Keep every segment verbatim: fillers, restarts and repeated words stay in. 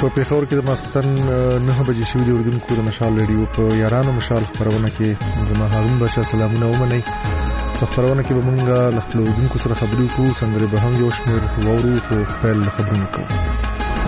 په پیښور کې د ماسختن نه بجې شوې د اردوونکو د مشال ریډیو په یارانو مشال خبرونه کې زما هارون بچا سلامونه ومنئ. په خبرونه کې به مونږ له خپل اردوونکو سره خبرې کوو، څنګه به هم یو شمېر وورو په پیل خبرونه کوو.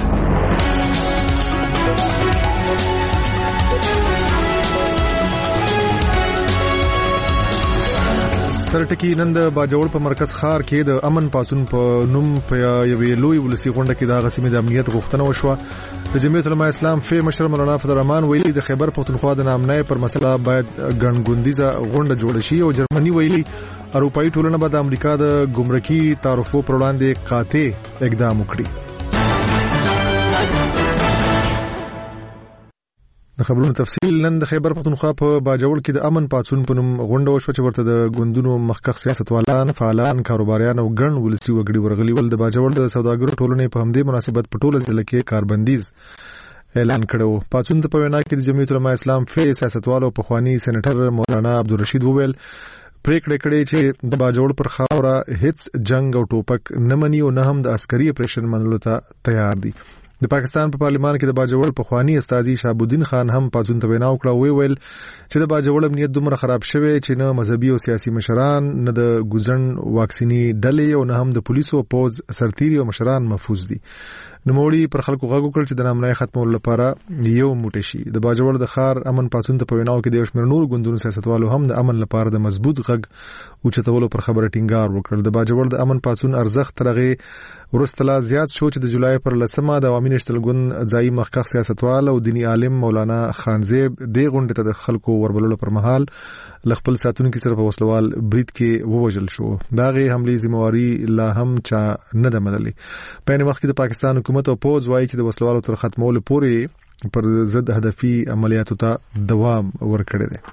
سرټکی نن د باجوړ په مرکز ښار کې د امن پاسون په نوم په یوې لوی ولسی غونډه کې د غسیمې د امنیت غوښتنه وشوه. د جمعیت العلماء اسلام فی مشر مولانا فضل الرحمن ویلي د خیبر پختونخوا د نامنۍ پر مسله باید ګڼګوندیزه غونډه جوړه شي او جرمني ویلي اروپایي ټولنه به د امریکا د ګمرکي تعرفو پر وړاندې قاطع اقدام وکړي. د خبرونو تفصیل نن د خیبر پختونخوا په باجوړ کې د امن پاتون په نوم غونډه وشوه چې ورته د ګوندونو مخکښ سیاستوالان، فعالان، کاروباریان او ګڼ ولسي وګړي ورغلي ول. د باجوړ د سوداګرو ټولنې په همدې مناسبت په ټوله ضلع کې کاربندیز اعلان کړو. پاتون ته په وینا کې د جمعیت العلماء اسلام فی سیاستوالو په خواني سېنیټر مولانا عبدالرشید وویل پریکړه کړې چې د باجوړ پر خاوره هیڅ جنگ او ټوپک نه مني او نه هم د عسکري اپریشن منلو ته تیار دي. د پاکستان په پارلیمان کې د باجوړ په خواني استاذي شهاب الدین خان هم پاتون ته وینا وکړه. وی ویل چې د باجوړ امنیت دومره خراب شوی چې نه مذهبي او سیاسي مشران، نه د ګوزن واکسینی ډلې او نه هم د پولیسو پوز سرتیري او مشران محفوظ دي. نوموړي پر خلکو غږ وکړ چې د نامنۍ ختمولو لپاره یو موټی شي. د باجوړ د ښار امن پاتون ته په ویناو کې د یو شمېر نور ګوندونو سیاستوالو هم د امن لپاره د مضبوط غږ اوچتولو پر خبره ټینګار وکړ. د باجوړ د امن پاتون ارزښت تر هغې وروسته لا زیات شو چې د جولای پر لسمه د عوامي نشتل ګوند ځایي مخکښ سیاستوال او دیني عالم مولانا خانزیب د غونډې ته د خلکو وربللو پر مهال ل خپل ساتونکو سره په وسلوال برید کې ووجل شو. دا غي حمله ذمہواری لا هم چا نه ده منلې. په ان وخت کې د پاکستان حکومت او پوز وايي چې د وسلوالو تر ختمولو پورې پر ضد هدفي عملیاتو ته دوام ورکړي دي.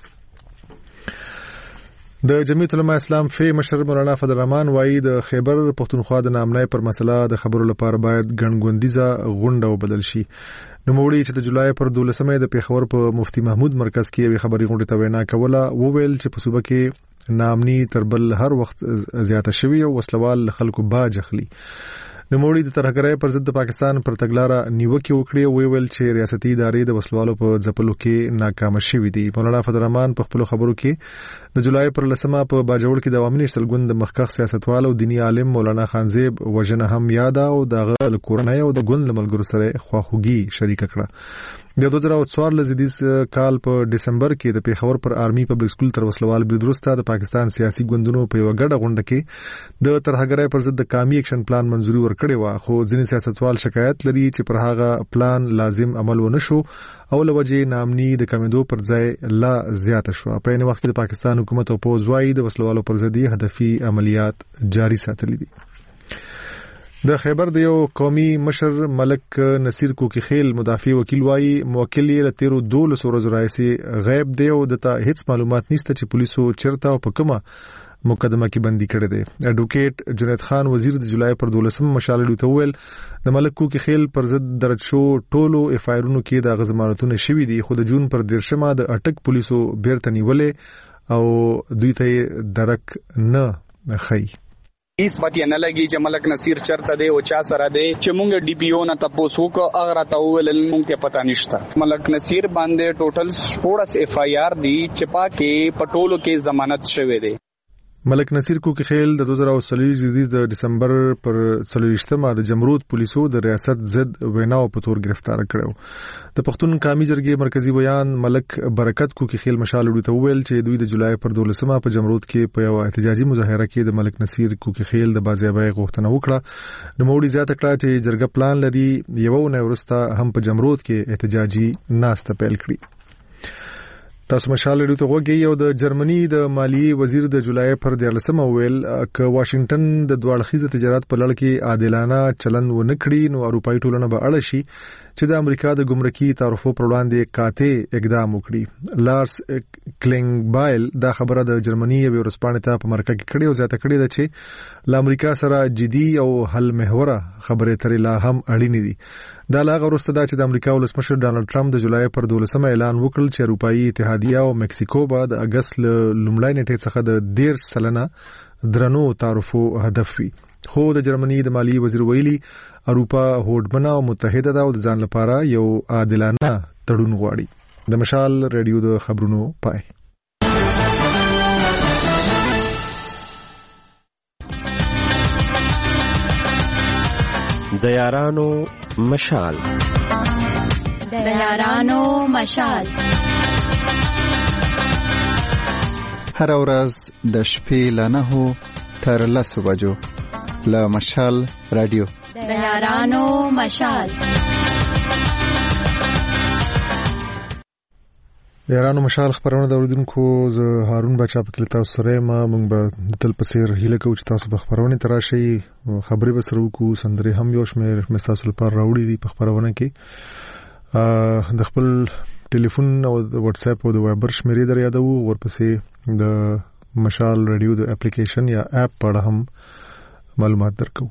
د جمعیت العلماء اسلام فی مشر مولانا فضل الرحمن وايي د خیبر پختونخوا د نامنۍ پر مسله د خبرو لپاره باید ګڼګوندیزه غونډه وبدل شي. نوموړي چې د جولای پر دولسمه د پیښور په مفتی محمود مرکز کې یوې خبري غونډه ته وینا کوله، وویل چې په صوبه کې نامني تربل هر وخت زیاته شوی او وسلوال خلکو باج اخلي. نوموړي د ترهګرۍ پر ضد د پاکستان پر تګلارې نیوکه وکړې او ویل چې ریاستي ادارې د وسلوالو په ځپلو کې ناکام شوې دي. مولانا فضل الرحمن په خپل خبرو کې د جولای پر لسمه په باجوړ کې د عوامي نشتل ګوند د مخکښ سیاستوال او دیني عالم مولانا خانزیب وژنه هم یاد او دغه کورنۍ او د ګوند ملګرو سره خواخوږي شریک کړه. د دوه زره څوارلس زیدیز کال په دسمبر کې د پیښور پر آرمي پبلک سکول تر وسلوال برید وروسته د پاکستان سیاسي ګوندونو په یو غړ غونډه کې د ترهګرۍ پر ضد د قومي اکشن پلان منزوري ورکړې و، خو ځینې سیاستوال شکایت لري چې پر هغه پلان لازم عمل ونه شو او لوجې نامني د کمیدو پر ځای لا زیات شو. په این وخت کې د پاکستان حکومت او پوز وايي د وسلوالو پر ضد هدفي عملیات جاری ساتلي دي. د خیبر د یو قومي مشر ملک نصیر کوکی خیل مدافع وکیل وايي موکل یې لتیرو دولس ورځې راځي غیب دی او د ته هیڅ معلومات نشته چې پولیسو چیرته او په کومه مقدمه کې بندي کړی دی. اډوکیټ جنید خان وزیر د جولای پر دولسم مشالې ته ویل د ملک کوکی خیل پر ضد درج شو ټولو اف آی آرونو کې د غزمانتونه شوي دي، خو د جون پر دیرشمه د اټک پولیسو بیرته نیولې او دوی ته درک نه خي. اس پتی نه لګي چې ملک نصیر چرته دی او چا سره دی چې مونږ ډي پی او نه تاسو کو اگر تاسو ول مونږ ته پتا نشته. ملک نصیر باندې ټوټل شپږ اف آی آر دي چې پاکه پټولو کې ضمانت شوه دی. ملک نصیر کوکی خیل د دوه زره څلور زیدیز د دسمبر پر څلورشتمه د جمرود پولیسو د ریاست ضد ویناو په تور گرفتار کړو. د پښتون قومي جرګې مرکزی بیان ملک برکت کوکی خیل مشال ته ویل چې دوی د جولای پر دولسمه په جمرود کې په یو احتجاجي مظاهره کې د ملک نصیر کوکی خیل د بازیابۍ غوښتنه وکړه. نوموړي زیاته کړه چې جرګه پلان لري یو نه ورسته هم په جمرود کې احتجاجي ناسته پیل کړي. تاسو مشال ډیو ته وګورئ. او د جرمني د مالیې وزیر د جولای پر دیارلسمه ویل ک واشنگټن د دوړخیزه تجارت په لړ کې عادلانه چلند ونه کړي نو اروپایي ټولنه به اړه شي چې د امریکا د ګمرکي تعرفو پر وړاندې قاطع اقدام وکړي. لارس کلینګبایل دا خبره د جرمني یو ورسپانې ته په مرکه کې کړي او ځاته کړي ده چې ل امریکا سره جدي او حل محوره خبرې ترې لا هم اړینې دي. دا لاغه وروسته دا چې د امریکا ولسمشر ډانلډ ټرمپ د جولای پر دولسمه اعلان وکړ چې اروپایي اتحادیه او مکسیکو به د اگست لومړۍ نیټې څخه د ډیر سلنه درنو تعرفو هدف وي. خو د جرمني د مالی وزیر ویلي اروپا هوډمنه او متحده ده او د ځان لپاره یو عادلانه تړون غواړي. د مشال رادیو د خبرونو پای. د یارانو مشال د یارانو مشال هر ورځ د شپې له نهو تر لسو بجو له مشال رادیو د یارانو مشال. د یارانو مشال خبرونه د اوریدونکو زه هارون بچا په کله تاسو سره ما موږ به د تل پسیر هیله کوو چې تاسو به خبرونه تراشي خبرې به سره وکړو سندري هم یو شمېر مستاسو لپاره راوړي دي په خبرونه کې د خپل ټلیفون او د واتس اپ او د وایبر شمیرې در یادو ورپسې د مشال رادیو د اپلیکیشن یا اپ په اړه هم معلومات درکو.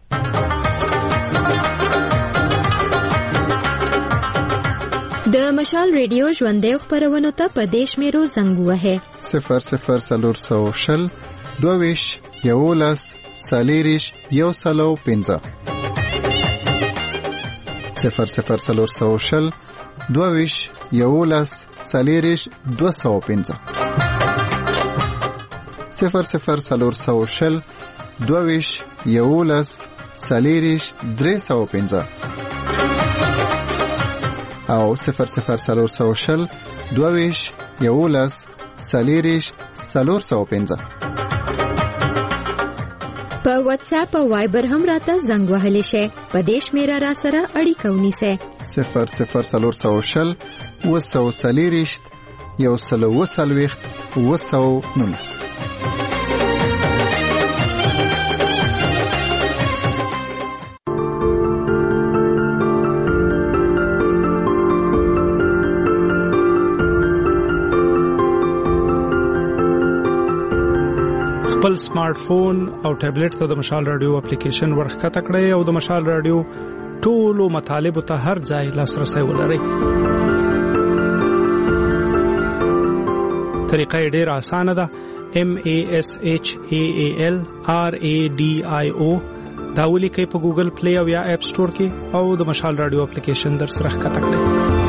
د مشال رادیو ژوندۍ خبرونه ته په دیش میرو زنګ وهه صفر صفر سلور سو شل دویش یولس سالیریش یو سلو پنځه صفر صفر سلور سو شل دویش یولس سالیریش دو سو پنځه صفر صفر سلور سو شل دویش یولس سالیریش درې سو پنځه او صفر صفر سلور سو شل دویش یولس سالیریش سلور سو پنځه په واتس اپ او وایبر هم راته زنګ وهلی شي. په دیش میرا را سره اړیکه ونیسه صفر صفر سلور سو شل وسو سالیریشت یو سلو وسلويخت وسو نونس. خپل سمارټ فون او ټابلیټ ته د مشال رادیو اپلیکیشن ورخکته کړئ او د مشال رادیو ټولو مطالبه ته هر ځای لاسرسي ولرئ. طریقه ډیره اسانه ده. M A S H A A L R A D I O دا ولیکئ په ګوګل پلی او یا اپ سٹور کې او د مشال رادیو اپلیکیشن در سره ښکته کړئ.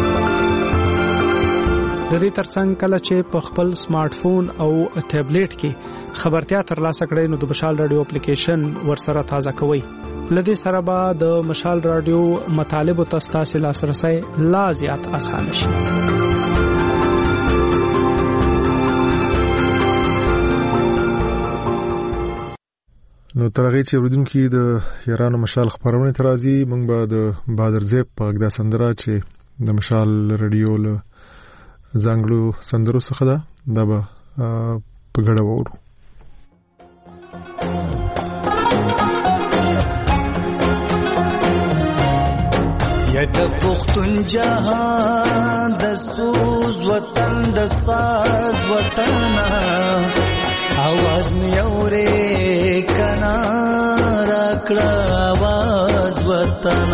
د دې ترڅنګ کله چې په خپل سمارټ فون او ټابلیټ کې خبرتیا ترلاسه کړئ نو د مشال رادیو اپلیکیشن ورسره تازه کوئ. لدې سره به د مشال رادیو مطالبه تاسو لاسرسي لا زیات آسان شي. نو ترغه چې ورودونکو د یارانو مشال خبرونه ترازی موږ به د بادر زیب په اګدا سندره چې د مشال رادیو له زنګلو سندرو څخه ده دا به په ګډه وورو. یا د پښتون جهان د سوز وطن د ساز وطن आवाज می اورې کنا راکړه आवाज وطن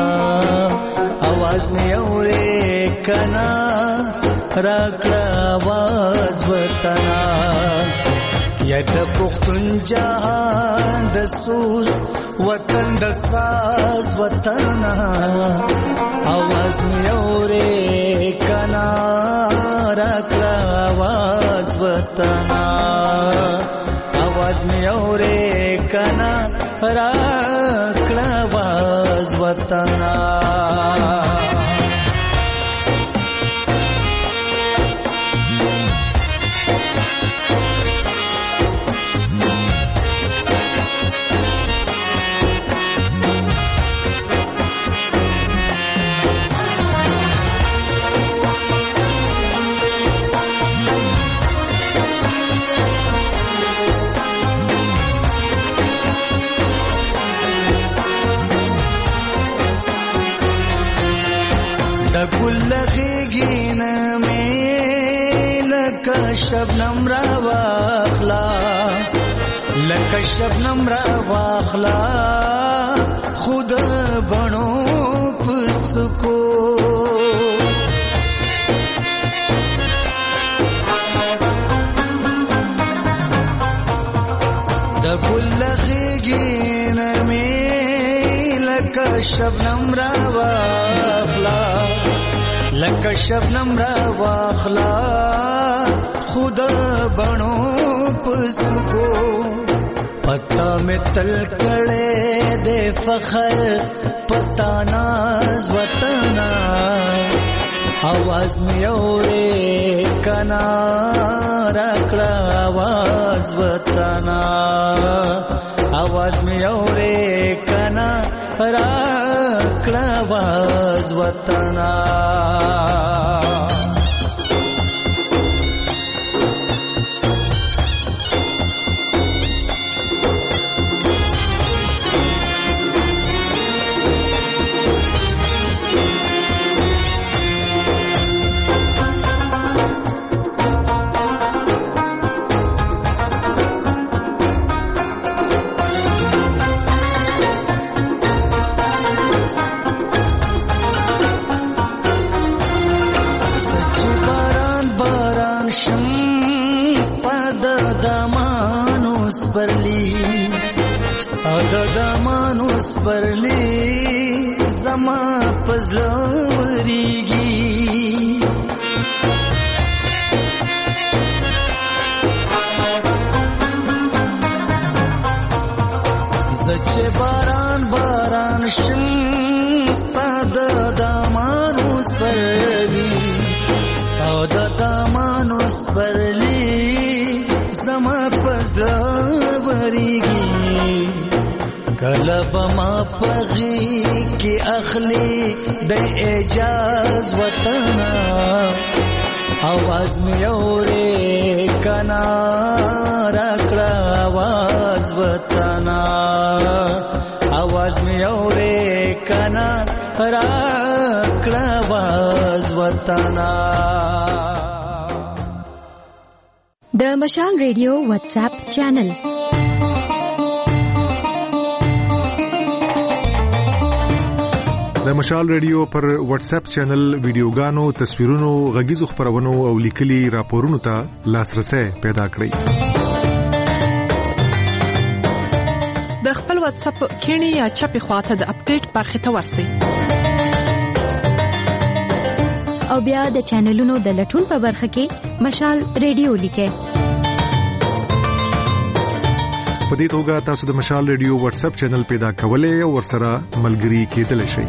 आवाज می اورې کنا راکړه आवाज وطن یا د پښتون جهان د سوز وطن د ساز وطن आवाज می اورې کنا راکړه आवाज وطن आवाज می اورې کنا راکړه आवाज وطن. گلغیگین میں لکا شبنم را واخلا لکا شبنم را واخلا خود بنو پسکو شبنم را واخلا لکه شبنم را واخلا خود بڼو پسکو پتا میں تل کړه دے فخر پتا ناز وطنا आवाज में औरे कना रखड़ा आवाज वतना आवाज में औरे कना रखड़ा आवाज वतना د مانوس پرلی زما پزلوریږي زچه باران باران شم ستاد د مانوس پرلی ستاد د مانوس پرلی زما پزلوریږي کلب ما پغی کی اخلی بے اجاز وطنا आवाज में औरे कना रखड़ा आवाज वतना आवाज में औरे कना रखड़ा आवाज वतना د مشال ریډیو واتس اپ چینل د مشال ریډیو پر واتس اپ چینل ویډیوګانو، تصویرونو، غږیزو خبرونو او لیکلي راپورونو ته لاسرسي پیدا کړئ. د خپل واتس اپ کینی یا چپی خواته د اپډیټ برخه ته ورسئ او بیا د چینلونو د لټون په برخه کې مشال ریډیو لیکئ. په دې توګه تاسو د مشال ریډیو واتس اپ چینل پیدا کولای او ورسره ملګري کېدلی شئ.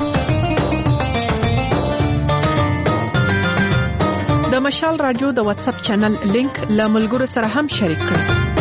د مشال رادیو د واتس اپ چینل لینک له ملګرو سره هم شریک کړئ.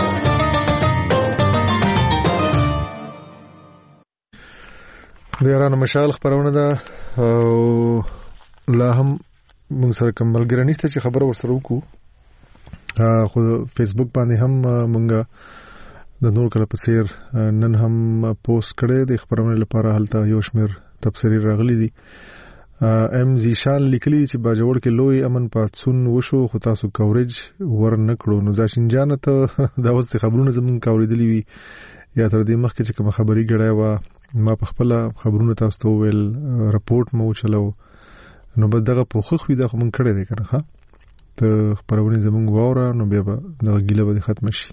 د یارانو مشال خبرونه ده او لا هم موږ سره کوم ملګری نشته چې خبره ورسره وکړو. خو فیسبوک باندې هم موږ د نور کله په سیر نن هم پوسټ کړی د خبرونه لپاره هلته یو شمېر تبصرې راغلي دي. ام زیشان لیکلي چې باجوړ کې لوی امن پاتسون وشو خو تاسو کوریج ور نه کړو. نو ځاشین جان ته دا اوس خبرونه زمون کوریدلی وي یا تر دې مخکې چې کوم خبري غړای و ما په خپل خبرونه تاسو ته ویل راپورټ مو چلو نو بس دغه پوخخ وي دا کوم کړی دی کنه ها ته خبرونه زمون واره نو بیا د غیله به ختم شي.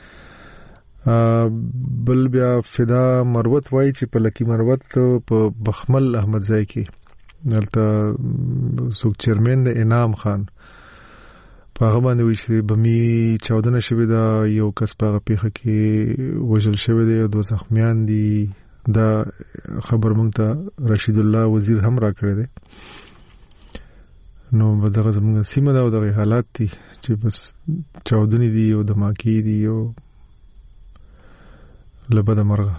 بل بیا فدا مروت وای چې په لکی مروت په بخمل احمد زای کې دلته سوق چیرمن د انعام خان په هغه باندې وی چې بمی چودنه شوی دا یو کس په پیخه کې وژل شوی دی او دوه زخمیان دي. دا خبر مونږ ته رشید الله وزیر هم را کړی دی. نو دغه زموږ سیمه دا او دغه حالات دي چې بس چودنې دي او دماکی دي او لبد مرغه.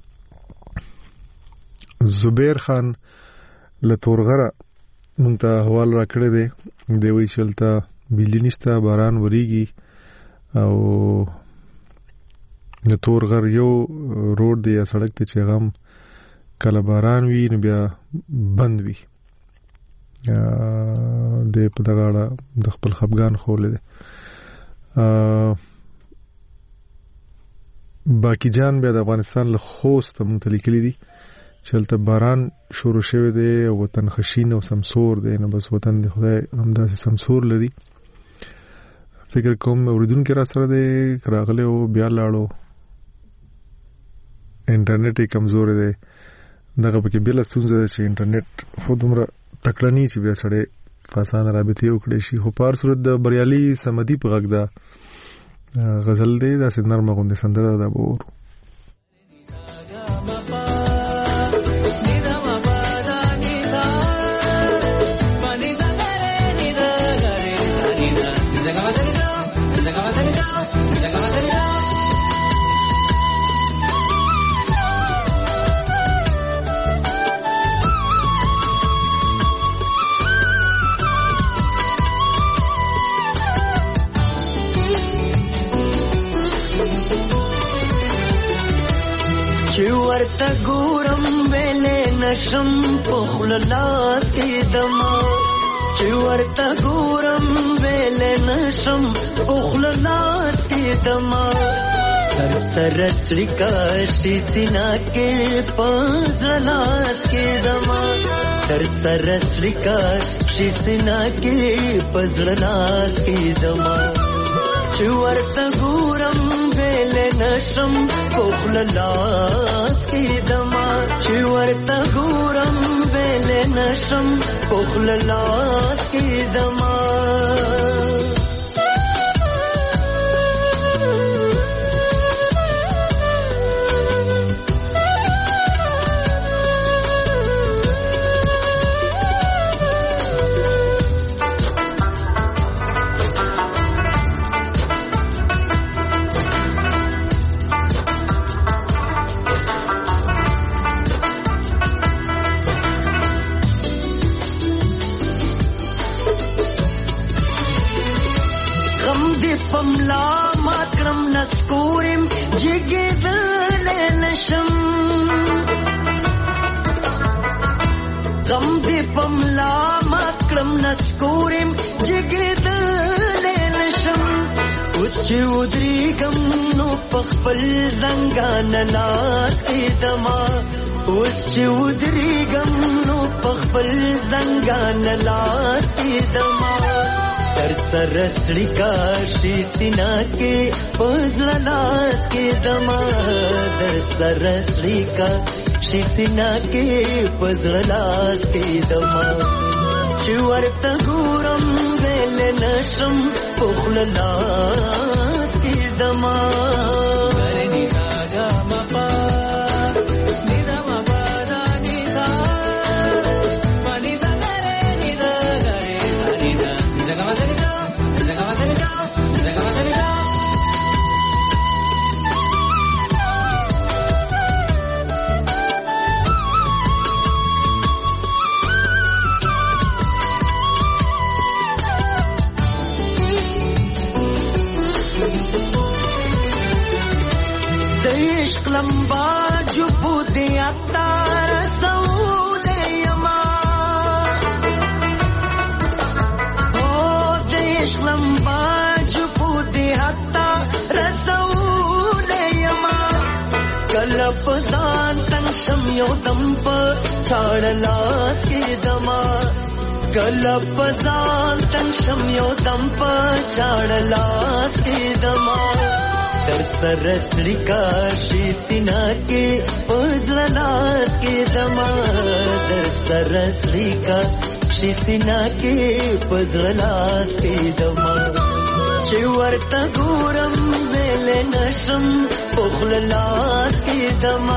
زبیر خان له تورغره مونږ ته حوال را کړی دی. دی وی چلته بجلی نشته باران وریږي او د تورغر یو روډ دی یا سړک ته چې غم کله باران وي نو بیا بند وي. د په دغه اړه د خپل خپګان خولې دی. باقی جان بیا د افغانستان له خوست مونږ ته لیکلي دي چلته باران شروع شوی دی او وطن خشین او سمسور دی. نو بس وطن دی خدای همداسې سمسور لري. فکر کوم اوریدونکو را سره دی راغلی او بیا لاړو انټرنیټ یې کمزور دی دغه پکې بل ستونزه ده چې انټرنیټ خو دومره تکړنی چې بیا سړی فاسانه رابطه وکړي شي. خو په هر صورت د بریالي سمدي په غږ دا غزل دی، داسې نرمه غوندې سندره ده به وورو. ورته ګورم ویلې نشم پخل لاس کې دما، چې ورته ګورم ویلې نشم پخل لاس کې دما، هر سره سړیکا شي سینا کې پاس لاس کې دما، هر سره سړیکا شي سینا کې پاس لاس کې دما، چې ورته ګورم ویلې نشم پخل لاس کې دما، چې ورته ګورم ویلې نشم پخل لاس کې دما. پملا ماکرم نسکورم جگی دل نشم، غم دی پملا ماکرم نسکورم جگی دل نشم، اوچ ودریگم نو پخپل زنگان لاس کی دما، اوچ ودریگم نو پخپل زنگان لاس کی دما، در سر سړیکا شي سینا کې پزړ لاس کې دما، در سر سړیکا شي سینا کې پزړ لاس کې دما، چې ورته ګورم ویل نشم پخل لاس کې دما. عشق لمبا جو بودی اتا رسول یما، او د عشق لمبا جو بودی اتا رسول یما، کله پسان تن شم یو دم په چاړ لاس کې دما، کله پسان تن شم یو دم په چاړ لاس کې دما، در سر سړیکا شي سینا کې پزړ لاس کې دما، در سر سړیکا شي سینا کې پزړ لاس کې دما، چې ورته ګورم ویل نشم پخل لاس کې دما.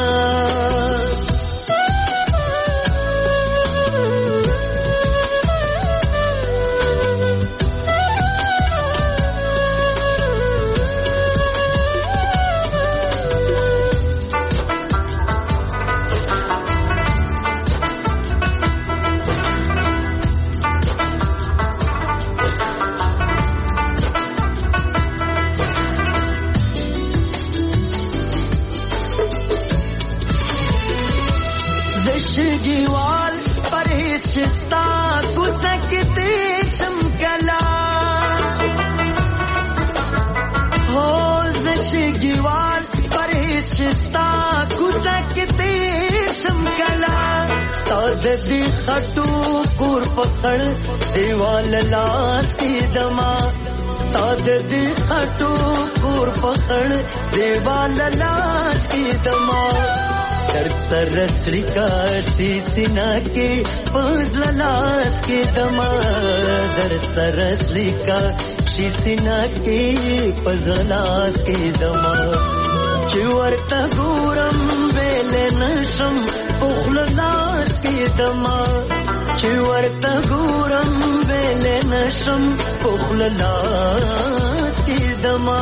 شګیوال پرهیز شستا کوڅه کې تیر شم کلا، هو ز شګیوال پرهیز شستا کوڅه کې تیر شم کلا، ستاد دې خټو کور پخړ دیوال لاس کې دما، ستاد دې خټو کور پخړ دیوال لاس کې دما، درد سرس لکا شی سینا کے پزل لاس کے دما درد سرس لکا شی سینا کے پزل لاس کے دما چورتا ګورم ویل نشم پخل لاس کې دما چورتا ګورم ویل نشم پخل لاس کې دما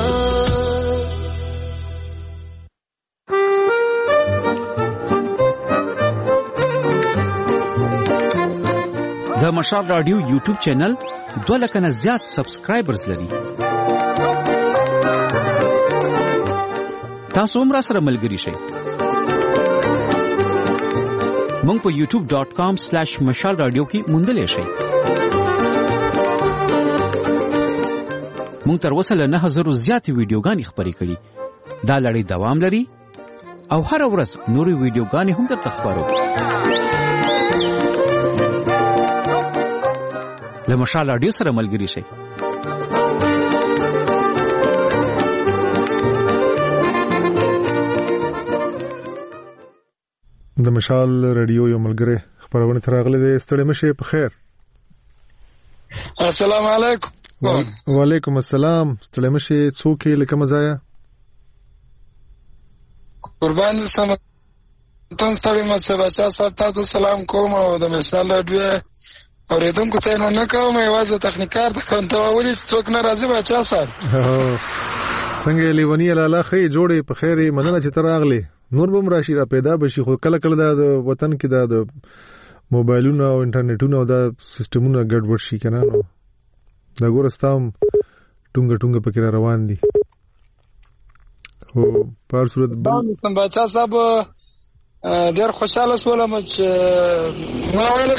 د مشال رادیو یوټیوب چینل دوه لک نه زیات سبسکرایبرز لري. تاسو هم را سره ملګري شئ. مونږ په یوټیوب ډاٹ کام سلیش مشال رادیو کې موندلی شئ. مونږ تر اوسه له نه زرو زیاتې ویډیوګانې خپرې کړي. دا لړۍ دوام لري او هره ورځ نورې ویډیوګانې هم درته خپرو. له مشال رادیو سره ملګري شئ. د مشال رادیو یو ملګری خبرونه تراغله دي. ستړي مشه په خیر. السلام علیکم. وعلیکم السلام. ستړي مشه څوک لکه مزایا قربان سم تاسو ستړي مشه بچا ساتو سلام کوم او د مشال رادیو اوریدونکو ته نه کوم یوازې تخنیکار د کنټرول څوک نه راځي بچا سات څنګه لیونی لاله خې جوړې په خیره مننه چې تراغله نور بم راشي را پیدا بشي خو کله کله د وطن کې د موبایلونو او انټرنیټونو او د سیستمونو ګډوډ شي کنه نو دا ګورستم ټونګ ټونګ پکې روان دي. هو په صورت بل بچا صاحب ډېر خوشاله سولم چې نو ویل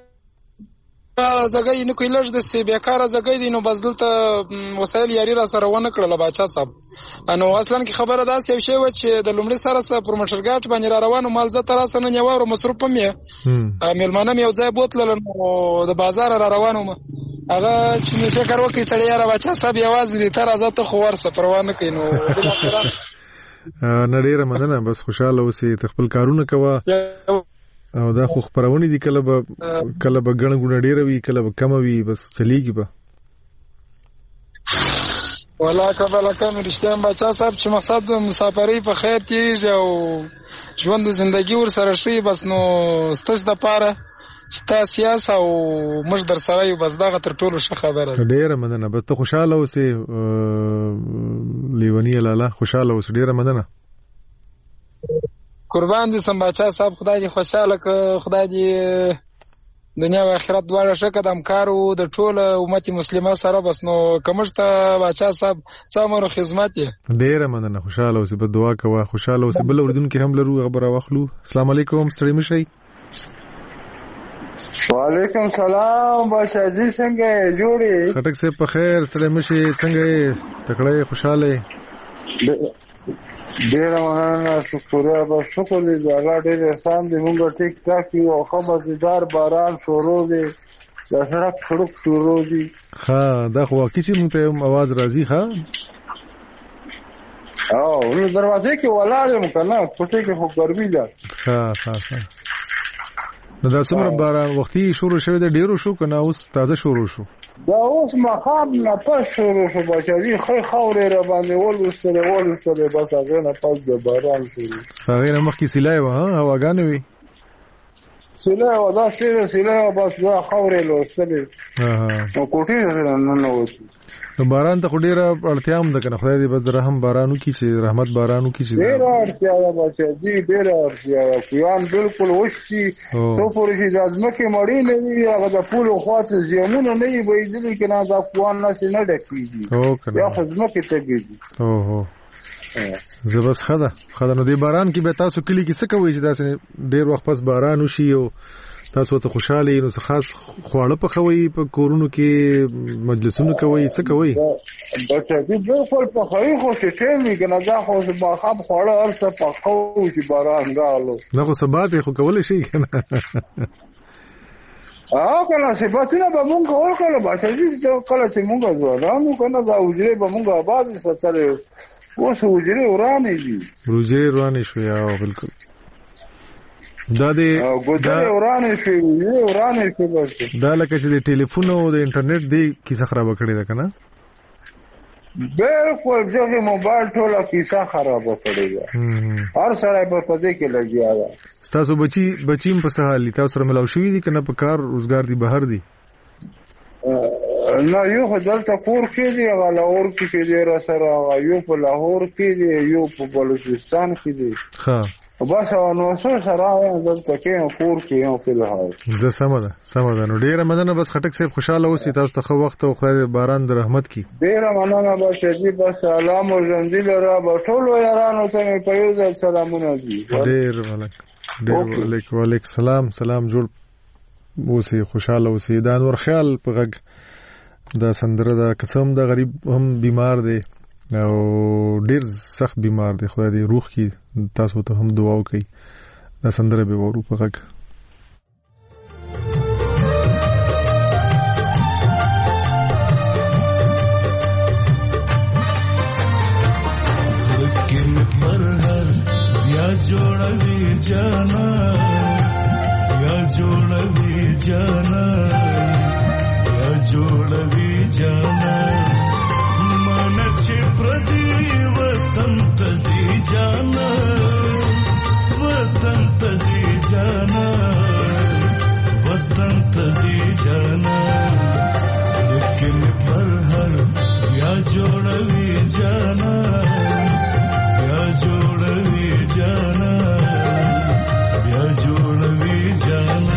زګای نو کله د سی بیکاره زګای دي نو بس دلته وسایل یاري را سره ونه کړل بچا صاحب. نو اصلا کی خبره داس یو شی و چې د لومړي سره سره پروموټرګاټ باندې را روانو مال زه تر اسنه نه وره مصروف مې مېلمانه مې یو ځای بوتل نو د بازار را روانو ما هغه چې مې فکر وکړ سړی یاره بچا صاحب یوازې دي تر ازته خو ورسه پروا نه کوي نو نه ډیره مننه بس خوشاله اوسې خپل کارونه کوه او دا خو خبرونه دي کله به کله به ګڼ ګڼ ډیره وي کله به کم وي بس چلیږي به ولا کبل کم رښتیا بچا صاحب چې مقصد مسافرۍ په خیر کېږي او ژوند زندگی ور سره شي بس نو ستاسو د پاره ستا سیاست او مش در سره یو بس دا تر ټولو ښه خبره ده. ډیره مننه بس ته خوشاله اوسې لیونی لاله خوشاله اوسې ډیره مننه. قربان دي سم بچا صاحب خدای دې خوشاله ک خدای دې دنیا او آخرت دواړه ښه قدم کارو د ټول امت مسلمه سره بس نو کومشته بچا صاحب څامر خدمت یې ډیره مننه خوشاله اوسې په دعا کوه خوشاله اوسې بل اردن کې هم لرو خبره واخلو. السلام علیکم ستړي مشي. وعلیکم السلام بچا جی څنګه جوړي خټک سے په خیر ستړي مشي څنګه تکړه خوشاله ډیر مننه شکر به شکر دې الله ډېر احسان دې موږ ټیک ټاک یو خبردار باران شروع دی د سړک سړک شروع دی ها دا خو کیسې مونږ ته आवाज راځي ها او نو دروازه کې ولاړم کنه پټه کې خو ګرمي ده ها ها ها نو دا څومره باران وختي شروع شوه د ډیرو شو کنه اوس تازه شروع شو دا اوس مخاب نه پس شروع شو بچی خې خاورې را باندې ول سره ول سره بس هغه نه پس د باران شروع هغه نه مخکې سیلای و ها هواګانې وي سیلای و دا سیلای سیلای بس دا خاورې لو سره ها نو کوټې نه نه وځي نو باران ته ډیره اړتیا هم ده کنه خدای دې بس رحم بارانو کی چې رحمت بارانو کی چې ډیره اړتیا ده بچی دې ډیره اړتیا ده قیام بالکل وشي څو پورې چې ځمکه مړی نه وي هغه د پول خاصه زیمونه نه وي بيځلي کنه دا قوان نه نه ډکېږي او کنه یا خدمت ته کېږي او هو زبس خدا خدا نو دې باران کې به تاسو کلی کې څه کوي چې تاسو ډیر وخت پس باران وشي او تاسو ته خوشاله نو خاص خواړه پخوي په کورونو کې مجلسونه کوي څه کوي بچا دې بالکل په خوري خو چې می کنه دا خو ما خام خواړه ارسه پخو چې باران غالو نه خو سبات خو کول شي کنه او کنه سباتونه به مونږ ورکړل بچا دې کله چې مونږ ځوانو کنه دا وجره به مونږ آباد سره اوس وجره ورانه دي وجره ورانه شو یا بالکل دا د ګوتې ورانې شي یو ورانې شي بس دا لکه چې د ټلیفون او د انټرنیټ دی کیسه خراب کړې ده کنه بالکل ځکه موبایل ټوله کیسه خراب کړې ده هر سړی په پدې کې لګیا ده تاسو بچي بچیم په سهال تاسو سره ملاو شوی دي کنه په کار روزګار دی بهر دی نه یو دلته کور کې دی او لاهور کې دی را سره یو په لاهور کې دی یو په بلوچستان کې دی ها بس نو څه سره دلته کې کور کې یو په الحال زه سمه ده سمه ده نو ډیره مننه بس خټک صاحب خوشاله اوسئ تاسو ته خو وخت او خدای باران د رحمت کی ډیره مننه بس دې بس سلام او ژوندۍ لره به ټول یارانو ته په یو ځل سلامونه دي ډیر ملک ډیر وعلیکم وعلیکم سلام سلام جوړ اوسئ خوشاله اوسئ دا نور خیال په غږ دا سندره دا قسم دا غریب هم بیمار دی او ډیر سخت بیمار دی خدای دې روح کی تاسو ته هم دعا وکړي دا سندره به ورو په غږ लेकिन पर हर या जोड़वी जाना या जोड़वी जाना या जोड़वी जाना मन छे प्रदी वतन तजी जाना वतन तजी जाना वतन तजी जाना लेकिन पर हर या जोड़वी जाना या जोड़वी जाना या जोड़वी जाना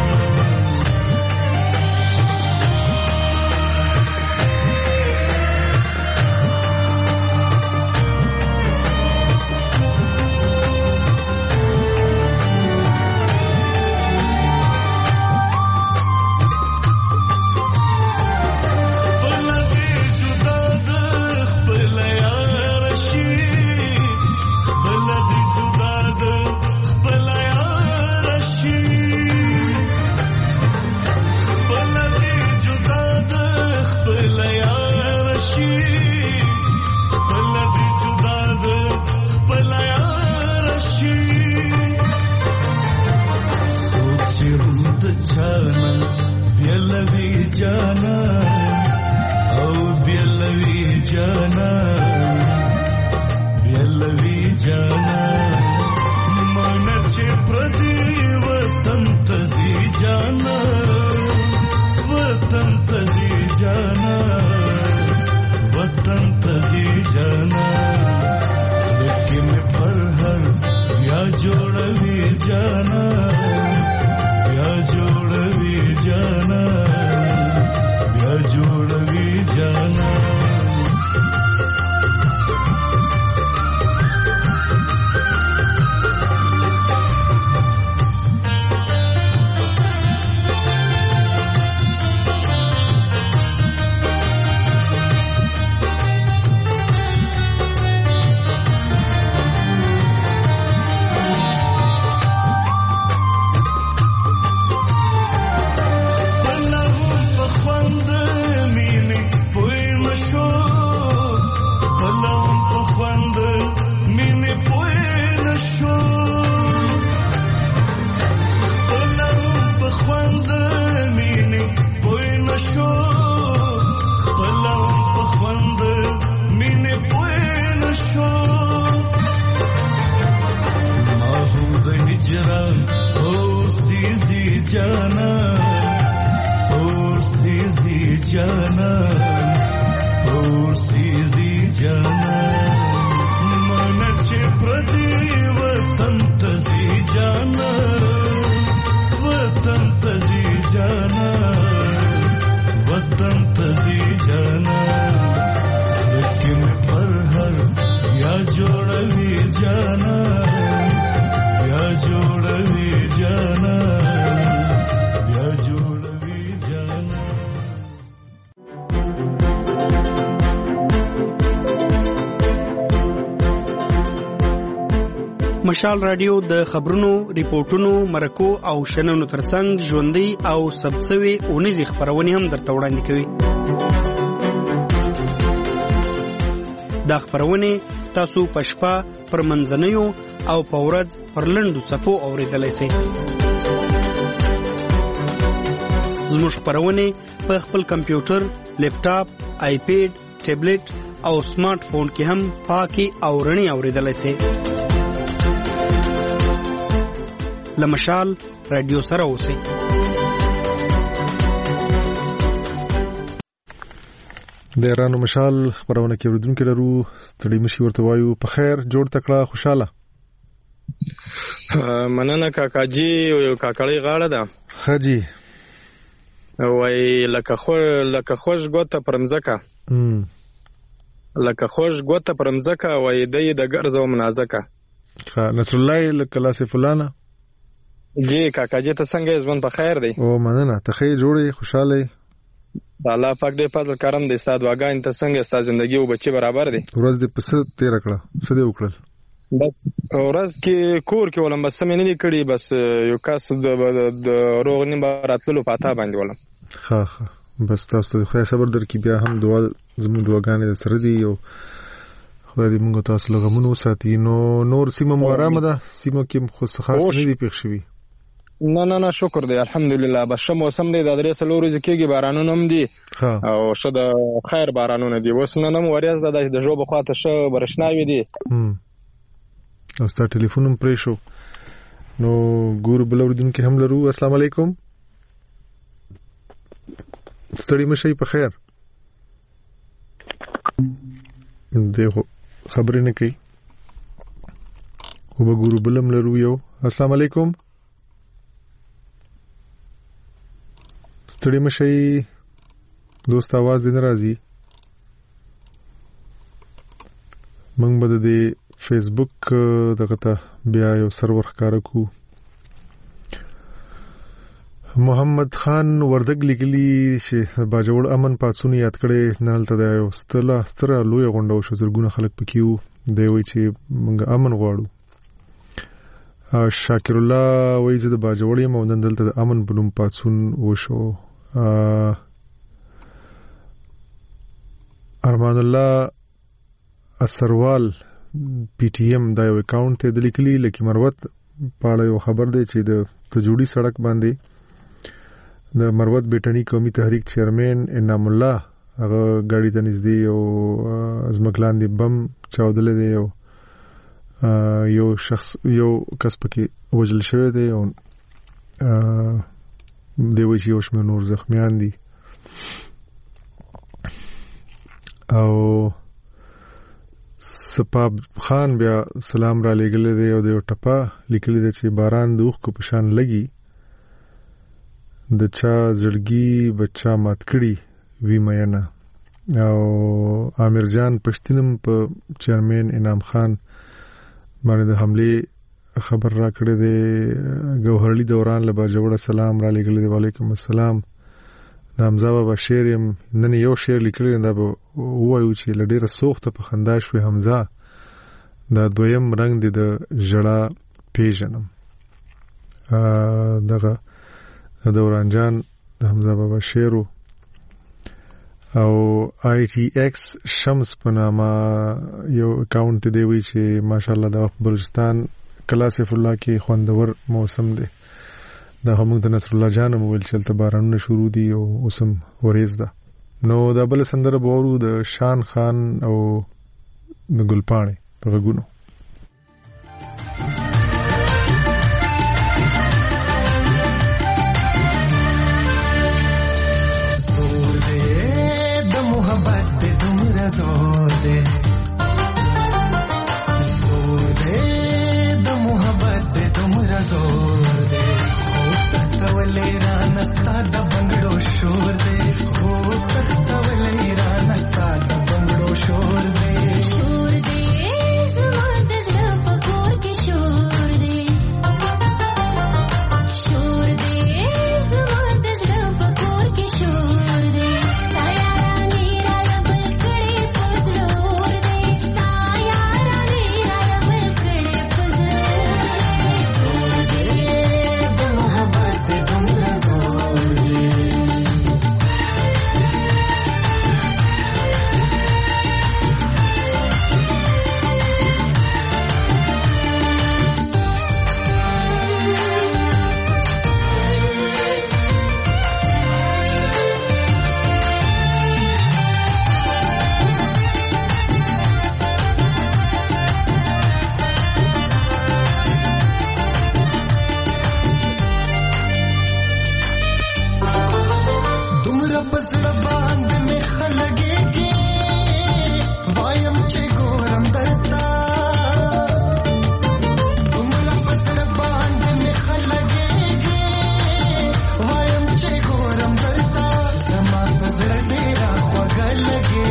जाना ओ बेलवी जाना बेलवी जाना मन छे प्रति वतन तजी जाना वतन तजी जाना वतन तजी जाना लेकिन पर हर या जोड़वी जाना या जोड़वी जाना या जोड़वी जाना जाना और सीधी जाना और सीधी जाना मन छे प्रति वतन तजी जाना वतन तजी जाना वतन तजी जाना लेकिन पर हर या जोड़वी जाना या जोड़वी जाना مشال رادیو د خبرونو ریپورتونو مرکو او شننو ترڅنګ ژوندۍ او ثبتسوي اونیزې خبرونه هم درته وړاندې کوي. دا خبرونه تاسو پښپا پر منځنیو او په ورځ پر لنډو څپو اورېدلی سئ. زموږ خپرونې په خپل کمپیوټر، لیپټاپ، آیپیډ، ټابلیټ او سمارټ فون کې هم پاکي او رڼې اورېدلی سئ. له مشال رادیو سره اوسئ. د ایرانو مشال خبرونه کې اوریدونکو لرو. ستړي مشي ورته وایو په خیر جوړ تکړه خوشاله. مننه کاکاجي یو کاکړی غاړه ده خاجي وای لکه خو لکه خوش ګوته پرمځکه لکه خوش ګوته پرمځکه وای دې د ګرځو منازکه. ها نصر الله لکه لاس فلانه جی کاکاجي ته څنګه ژوند په خیر دی؟ او مننه ته خیر جوړې خوشاله. الله پاک دې فضل کرم دې ستاد واګان ته څنګه ستاد ژوندۍ او بچي برابر دي؟ ورځ دې پس تیر کړه څه دې وکړل؟ بس ورځ کې کور کې ولم بس مې نه کړی بس یو کاس د روغ نیم راتللو پاته باندې ولم. ها ها بس تاسو ته خدای صبر درکې بیا هم دعا زموږ دعاګانې سره دي او خدای دې موږ تاسو له غمونو ساتي. نو نور سیمه مو آرامه ده؟ سیمه کې خو خاص نه دي پېښ شوي؟ نه نه نه شکر دی الحمدلله. بس ښه موسم دی د درې څلور ورځې کېږي بارانونه هم دي او ښه د خیر بارانونه دي. اوس نن هم وریځ ده د ژوبه خواته ښه برېښناوې دي او ستا ټلیفون هم پرې شو. نو ګورو بل اورېدونکي هم لرو. السلام علیکم. ستړي مشئ په خیر. دی خبرې نه کوي خو به ګورو بل هم لرو یو. السلام علیکم. ستړي مشئ دوست आवाज دې نه راځي. موږ به د فیسبوک دغه ته بیا یو سرور ښکاره کو. محمد خان وردګ لیکلي چې باجوړ امن پاتون یاد کړي نه هلته د یو ستله ستره لویه غونډه وشو زرګونه خلک پکې وو. دی وایي چې موږ امن غواړو. شاکر الله وایي زه د باجوړ یم او نن دلته د امن په نوم پاتون وشو. ارمان الله اسروال پی ټی ایم دا یو اکاونټ ته د لیکلي لکه مروت پاړه یو خبر دی چې د تجوړي سړک باندې د مروت بیٹنی قومي تحریک چیرمن انعام الله هغه ګاډي ته نږدې یو ازمکلاندې بم چاودل دی او یو شخص یو کس پکې وژل شوی دی او دی وایي چې یو شمېر نور زخمیان دي. او سپاب خان بیا سلام را لګل دی او د یو ټپه لیکلی دی چې باران د اوښکو په شان لګي د چا زړګي بچا مات کړي وی مینا. او عامر جان پښتنم په چیرمن انعام خان باندې د حمله خبر را کړی دی. ګوهرلی دوران له باجوړه سلام را لګل دی. وعلیکم السلام. نامزا بابا شعر یم نن یو شعر لیکلی دا به وایو چې لډیره سوخته په خندا شوې حمزه دا دویم رنگ دی د ژړا پیژنم. دغه دوران جان د حمزه بابا شعرو. او آی ټی ایکس شمس په نامه یو اکاونټ دی وی چې ماشاءالله د بلوچستان کلاسف الله کې خوندور موسم دی. دا هم د نصر الله جان مویل چې تل بارانونه شروع دي او اوسم وریځ ده. نو دا بل سندره بورو د شان خان او د ګلپاڼې په غږونو. شور دے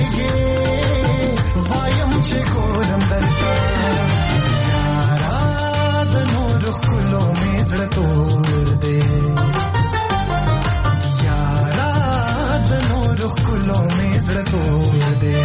کېږي وایم چې ګورم درته یارا د نور ښکلو مې زړه تور دی یارا د نور ښکلو مې زړه تور دی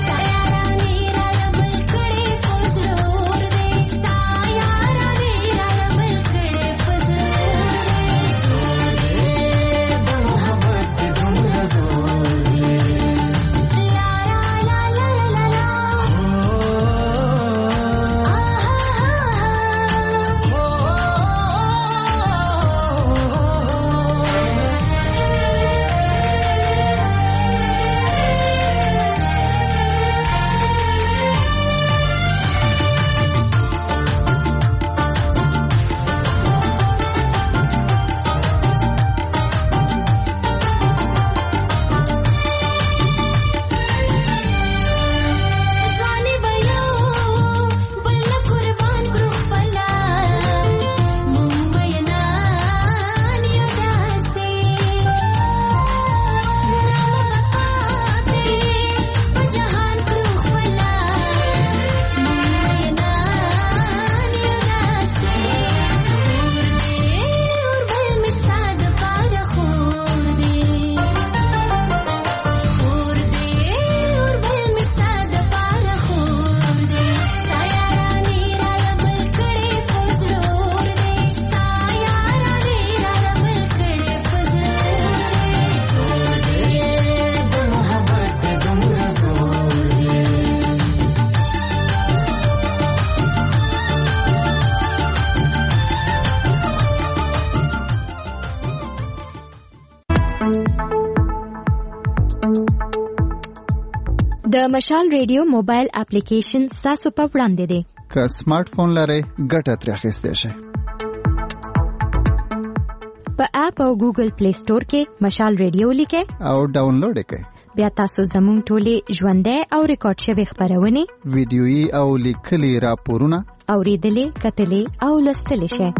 د مشال ریډیو موبایل اپلیکیشن تاسو په وړاندې دی. که سمارټ فون لرئ ګټه ترې اخیستی شئ. په اپ او ګوګل پلی سٹور کې مشال ریډیو لیکئ او ډاونلوډ یې کړئ. بیا تاسو زموږ ټولې ژوندۍ او ریکارډ شوې خبرونه ویډیويي او لیکلي راپورونه اوریدلې کتلې او لوستلې شئ.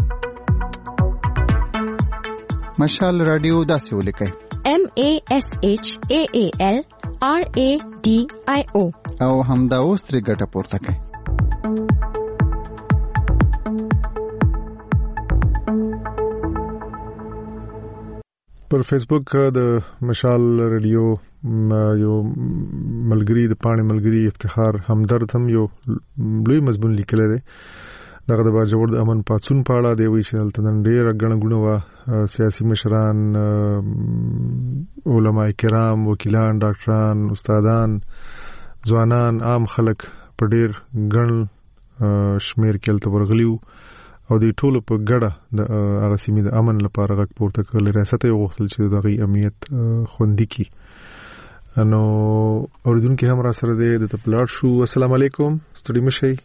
مشال رادیو داسې ولیکئ: M A S H A A L R A D I O او همدا اوس ترې ګټه پورته کړئ. پر فیسبوک د مشال ریډیو یو ملګری د پاڼې ملګری افتخار همدرد هم یو لوی مضمون لیکلی دی. دغه د باجوړ د امن پاتون په اړه دی وی چې دلته نن ډېره ګڼه ګوڼه وه، سیاسي مشران، علما کرام، وکیلان، ډاکټران، استادان، ځوانان، عام خلک په ډېر ګڼ شمېر کې هلته ورغلي وو او د ټولو په ګډه د هغه سیمې د امن لپاره غږ پورته کړل. ریاست یې غوښتل چې د هغې امنیت خوندي کړي. نو اورېدونکي هم را سره دی، دته په لاړ شو. السلام علیکم، ستړي مه شئ.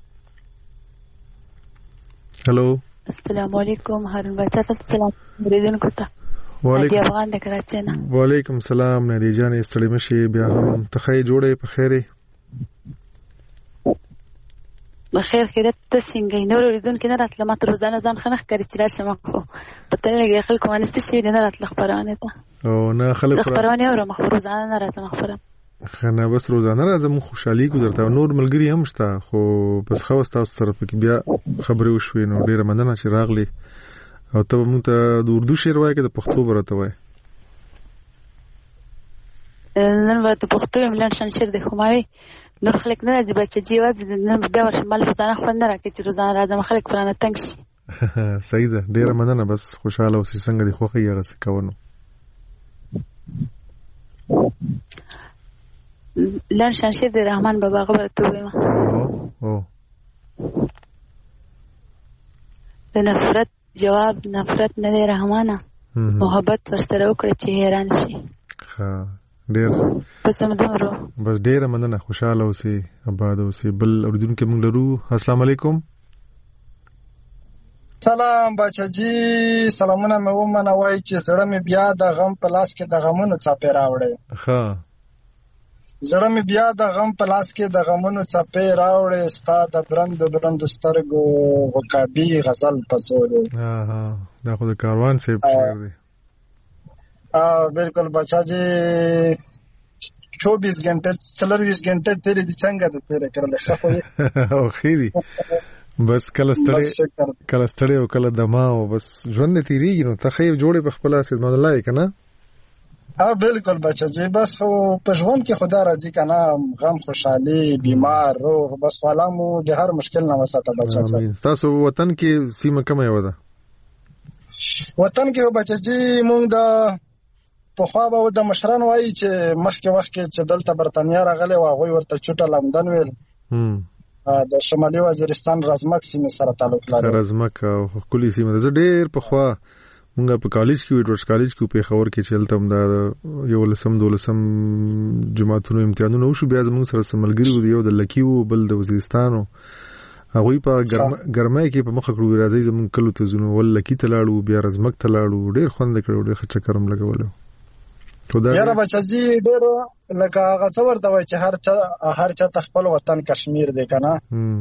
هلو السلام علیکم هارون بچا ته سلام اوریدونکو ته. وعلیکم افغان د کراچۍ نه. وعلیکم السلام نادی جان، ستړي مه شئ. بیا هم تخی جوړې په خیرې بخیر خیرت ته څنګه نور اوریدونکو نه راتله. ما تر روزانه ځان خنخ کړی چې راشم خو پته نه لګي خلکو باندې څه شي نه راتله خبرونه ته. او نه خلک خبرونه اورم خو روزانه نه راځم خبره. خنه بس روزانه راځم، خوشحالي کو درته. نور ملګری هم شته خو بس خو تاسو طرف کې بیا خبرې وشوي. نو ډیره مننه چې راغلی او ته مونږ ته د اردو شعر وایې که د پښتو به راته وایې؟ نن به د پښتو یم لنډ شان شعر دی خو ما وی نور خلک نه راځي بچه جی یوازې نن بیا ورشم مال روزانه خوند نه راکړي چې روزانه راځم خلک پرانه تنګ شي. صحیح ده، ډیره مننه. بس خوشحاله اوسې، څنګه دې خوښه یې هغسې کوه. نو لنډ شان شعر دی رحمان بابا هغه به ته ووایم. د نفرت جواب نفرت نه دی رحمانه، محبت ورسره وکړه چې حیران شي. ښه ډېر بس همدومره. بس ډېره مننه، خوشحاله اوسې، اباد اوسې. بل اورېدونکی موږ لرو. السلام علیکم. سلام بچجي، سلامونه مې ومنه. وایي چې زړه مې بیا د غم په لاس کې د غمونو څپې راوړې. ښه زړه مې بیا د غم په لاس کې د غمونو څپې راوړې، ستا د برندو برندو سترګو غقابي غزل په زور. ها ها دا خو د کاروان صاحب شعر دی. اه بالکل بچا جی، چوبیس غنټه څلرویشت غنټه تیرې دي څنګه د تیرې کړل ښه خو او خیری بس کله ستړي کله ستړي او کله دما او بس ژوند تیریږي نو ته خې جوړې په خپل اساس مونږ لای کنه ها بالکل بچا جی بس خو په ژوند کې خدا راځي کنه غم خوشحالي بیمار روغ بس والامو د هر مشکل نه وساته بچا سره تاسو وطن کې سیمه کومه یو ده وطن کې بچا جی مونږ د په خوا به د مشران وایي چې مخکې وخت کې چې دلته برتانیا راغله او هغه ورته چوټه لندن ویل د شمالي وزیرستان رزمک سیمه سره تعلق لري رزمک او کلی سیمه زه ډېر په خوا مونږ په کالج کې ویډوس کالج کې په خبر کې چلته هم دا یو لسم دولسم جماعتونو امتحانونه وشو بیا زموږ سره سملګری و یو د لکیو بل د وزیرستانو هغه په ګرمای کې په مخه کړو راځي زموږ کلو ته زونو ول لکی ته لاړو بیا رزمک ته لاړو ډېر خوند کړو ډېر خچ کرم لګولو یاره بچی ډېر لکه هغه څه ورته وای چې هر چا هر چا خپل وطن کشمیر دی کنه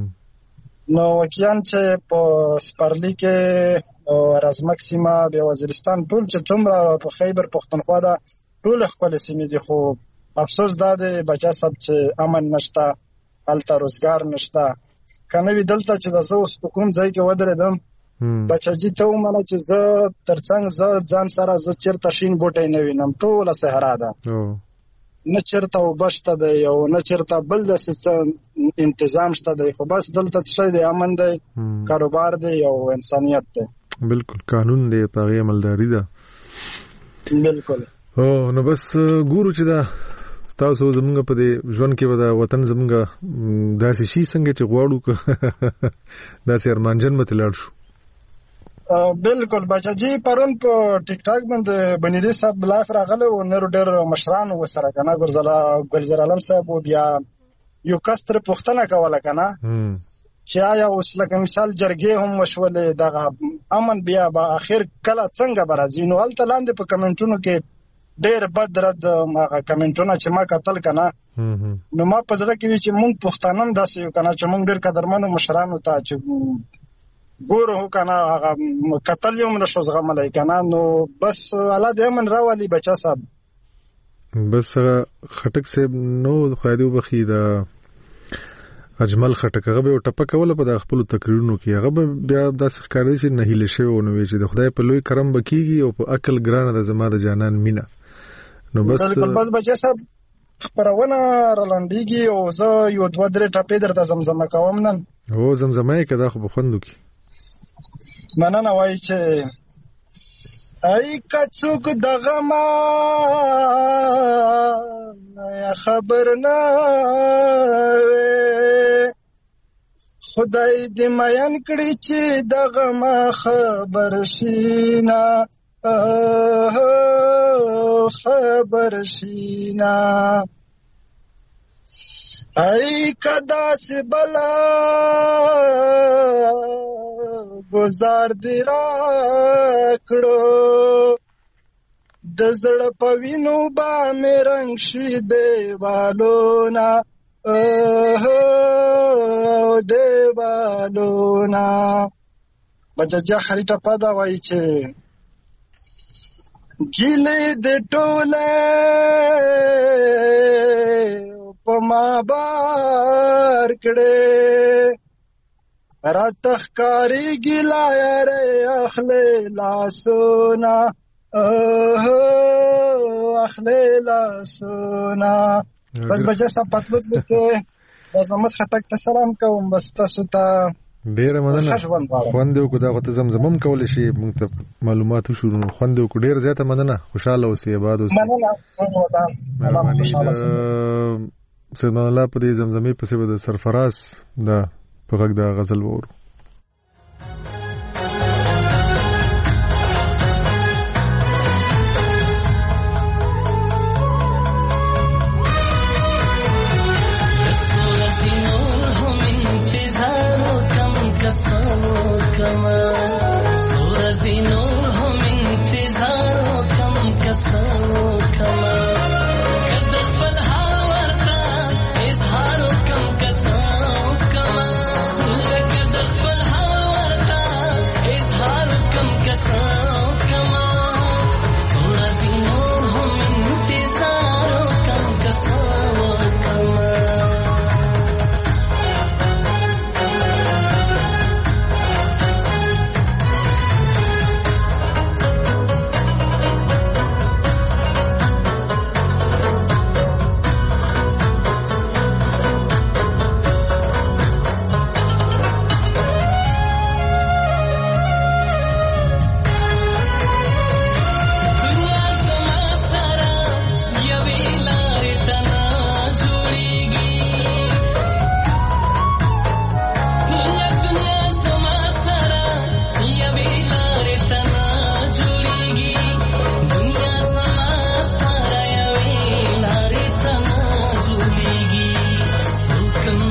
نو وکیان چې په سپرلی کې او رزمک سیمه به وزیرستان ټول چې څومره په خیبر پختونخوا دا ټول خپل سیمه دي خو افسوس دا دی بچا سب چې امن نشتا هلته روزګار نشتا کنه وی دلته چې د زو کوم ځای کې ودرېدم بچا جی ته ومنه چې زه ترڅنګ زه ځان سره زه چیرته شین ګوټی نه وینم ټوله صحرا ده نه چیرته وبشته دی او نه چیرته بل د انتظام شته دی خو بس دلته څه دی امن دی کاروبار دی او انسانیت دی بالکل قانون دی په عملداري ده بالکل او نو بس ګورو چې دا تاسو زمونږ په دې ژوند کې ودا وطن زمونږ داسې شي څنګه چې غواړو داسې ارمانجن مت لاړ شو بالکل بچا جی پرون په ټیک ټاک باندې بنیری صاحب لایف راغله او نور ډېر مشران وسره کنه ګرزلا ګلزر عالم صاحب بیا یو کستر پښتنه کوله کنه چې آیا اوس لکه مثال جرګې هم وشولې دغه امن بیا به اخر کله څنګه برازي نو هلته لاندې په کمنټونو کې ډېر بد رد هغه کمنټونه چې ما کتل کنه نو ما په ځړه کې وی چې مونږ پښتانم داسې یو کنه چې مونږ ډېر قدرمنو مشرانو ته چې ګورو کنه هغه کتل یو نشو زغملای کنه نو بس الله دې من راولي بچا صاحب بس خټک صاحب نو خو دې وبخي دا اجمل خټک هغه به ټپه کوله په خپل تقریرونو کې هغه بیا داسې ښکاري چې نه هیله شوی او نو چې د خدای په لوی کرم بکیږي او په عقل ګرانه د زما د جانان مینا نو بس بالکل بس بچا صاحب خبرونه رلاندېږي او زه یو دوه درې ټپې درته زمزمه کوم نن هو زمزمه یې کدا خو بخوندو کې مننه وای چې ای کڅوک دغه ما خبر نه خدای دې میان کړی چې دغه ما خبر شینا خبر شینا ای کدا سی بلا گزار دی را کړو د زړه په وینو با مې رنگ شي دیوالو نا دیوالو نا بچا خریټه پدا وای چې ګیلې د ټوله په ما بار کړې را تخکاری گلا یاره اخلی لاسونا اخلی لاسونا بس بچه سب پتلت لکه بس محمد خټک ته سلام کوم بس تاسو ته ډیره مننه خوندو کو دا غته زمزمم کول شي موږ ته معلومات شروع خوندو کو ډیر زیاته مننه خوشاله اوسئ آباد اوسئ مننه ودان خوشاله اوسئ سلمان الله په دې زمزمې په سبب د سرفراز دا په غږ دا غزل وورو کم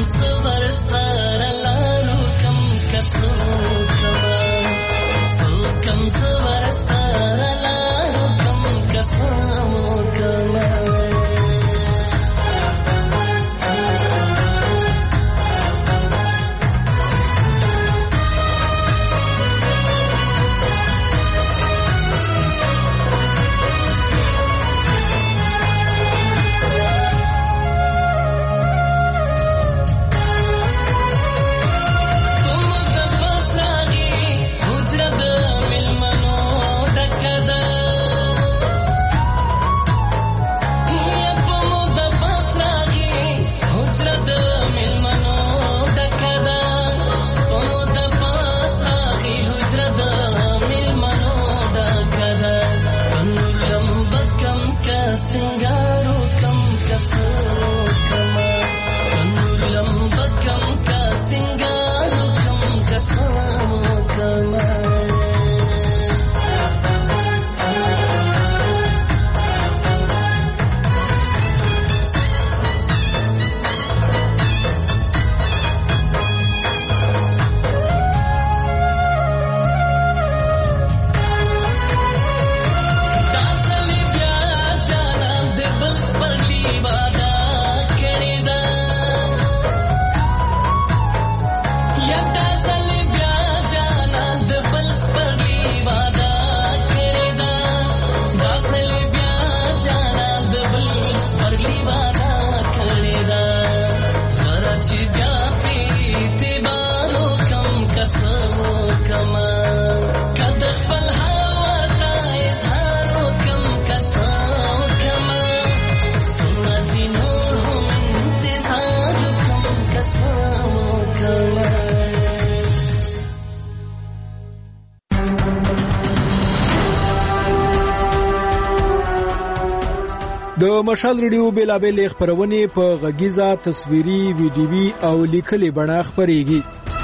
د مشال ریډیو بیلابل خبرونه په غږیزه تصویري ویډیوي او لیکلي بڼه خبريږي.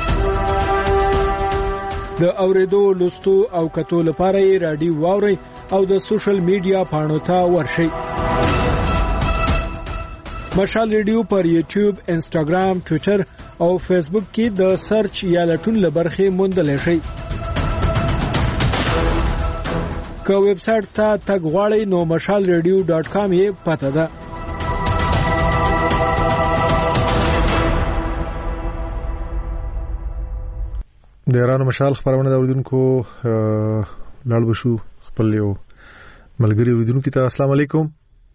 د اوریدو لوستو او کتو لپاره یې رادیو واوري او د سوشل میډیا پاڼو ته ورشئ. مشال ریډیو پر یوټیوب، انسټاګرام، ټوئیټر او فیسبوک کې د سرچ یا لټون لبرخې موندل شئ. که ویب سټ ته تګ غواړئ نو مشال ریډیو ډاټ کام یې پته ده. د ایران مشال خبرونه د اوریدونکو لاړ بشو خپل یو ملګری اوریدونکو ته السلام علیکم.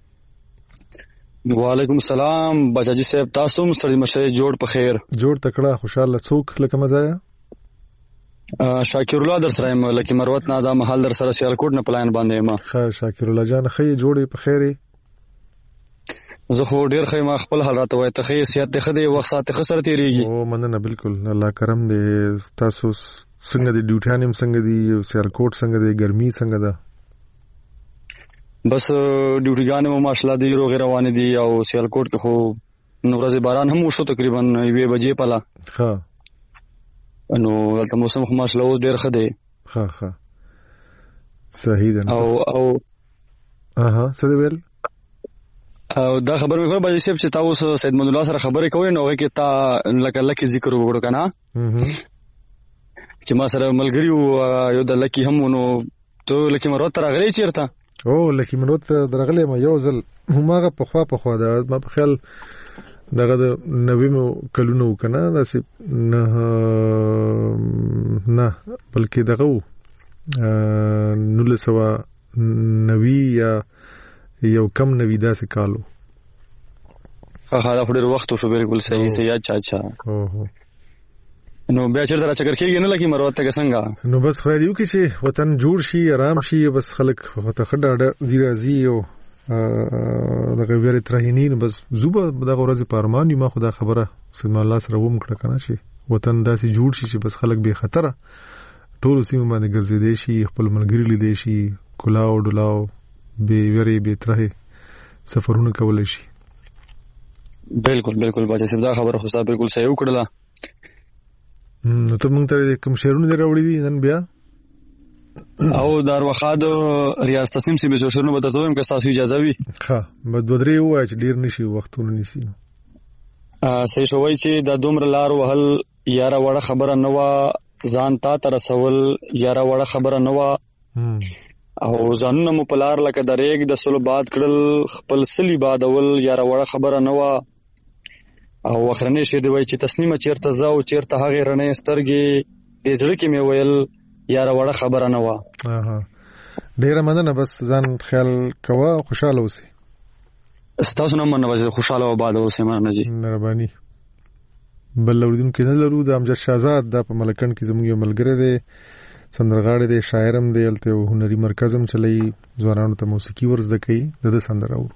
وعلیکم السلام بچاجي صاحب، تاسو مستری مشه جوړ په خیر؟ جوړ تکړه خوشاله څوک لکه مزایا شاکر الله در سره یم لکه مروت نه دا محل در سره سیالکوټ نه پلاین باندې ما. ښه شاکر الله جان خې جوړې په خیره. زه خو ډیر خې ما خپل حالات وای ته خې صحت ته خدي وخت ساته خسر تیریږي. او مننه بالکل الله کرم دې. تاسو څنګه دې ډیوټانیم څنګه دې سیالکوټ څنګه دې ګرمي څنګه ده؟ بس ډیوټیګان مو ماشاءالله دی روغ روان دي او سیالکوټ کې خو نو ورځ باران هم وشو تقریبا یوه بجې پلا. ها نو دلته موسم خو ماشاءالله اوس ډیر ښه دی. ها ها صحیح ده. او او اها څه دی ویل؟ او دا خبر مې کړ باندې چې تاسو سید محمد الله سره خبرې کوئ نو هغه کې تا لکه لکه ذکر وکړو کنه چې ما سره ملګری یو د لکی هم نو ته لکه مرو تر غلې چیرته؟ او لکه مرو ته درغلې ما یو ځل هماغه په خوا په خوا دا ما په خیال دغه د نویمو کلونو کنه داسې نه نه بلکې دغه نو لسوا نوی یا یو کم نوی داسې کالو. ها دا ډېر وخت شو بالکل صحیح صحیح اچھا اچھا. اوه نو بیا چیرته را چکر کېږي نه لکه مروت ته څنګه؟ نو بس خو دې وکړي چې وطن جوړ شي آرام شي بس خلک ته خډه زیرا زی او دغه ویری ترهینین بس زوبه دغه ورځ په ارمان ما خدا خبره سید الله سره ووم کړه کنه چې وطن داسې جوړ شي چې بس خلک به خطر ټول سیمه باندې ګرځېدي شي خپل ملګری لیدي شي کلاو ډلاو به ویری به ترهه سفرونه کول شي. بالکل بالکل باچا صاحب دا خبره خو صاحب بالکل صحیح وکړه. نو ته مونږ ته کوم شعرونه دراوړي دي نن بیا؟ او دار وخاد ریاض تسنیم سی به شعرونه به تاسو هم که تاسو اجازه وي. ښه بس دوه درې وای چې ډیر نشي وختونه نسی. صحیح شوی چې د دومره لار وهل یاره وړه خبره نه وه، ځان تا ته رسول یاره وړه خبره نه وه، او ځانونه مو په لار لکه د ریګ د سلو باد کړل، خپل سلی بادول یاره وړه خبره نه وه. او اخرنی شی دی وای چې تسنیمه چیرته زه او چیرته هغې رڼې سترګې دې زړه کې مې ویل یاره وړه خبره نه وه. ډیره مننه، بس ځان خیال کوه، خوشاله اوسئ. ستاسو نه مننه، بس خوشاله او آباد اوسئ. مننه جی، مهرباني. بل اوریدونکو نه لرو د امجد شهزاد د په ملکن کې زموږ یو ملګری دی، سندرغاړی دی، شاعرم دی، هلته یو هنري مرکز هم چلوي، ځوانانو ته موسیقي ور زده کوي. د ده سندره اورو.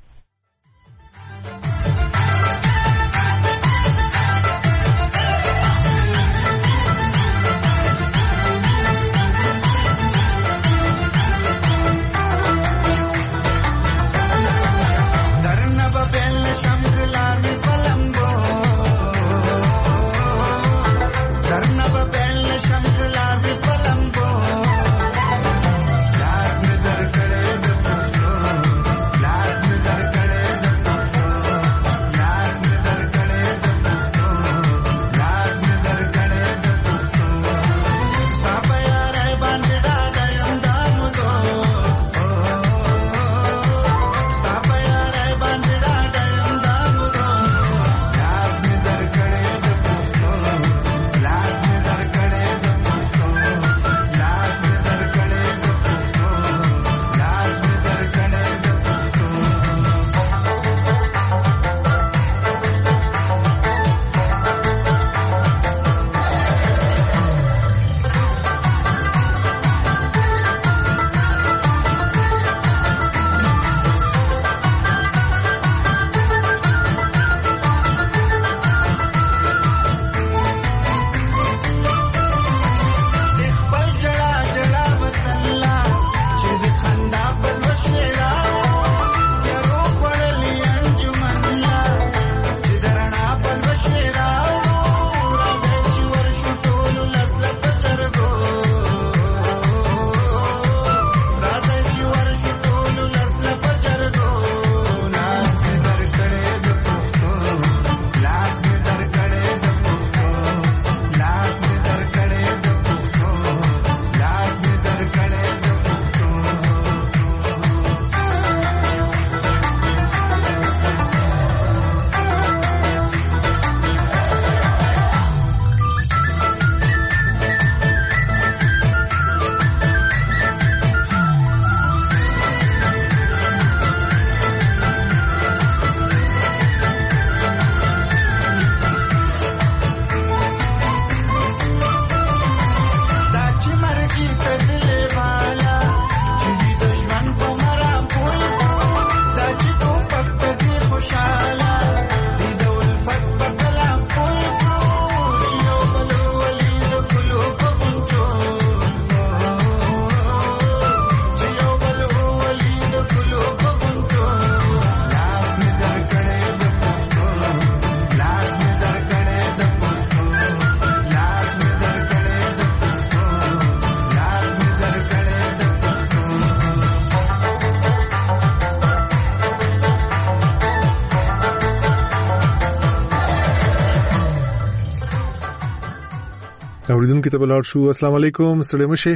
اوریدونکو ته بلار شو. السلام علیکم، ستړي مشه.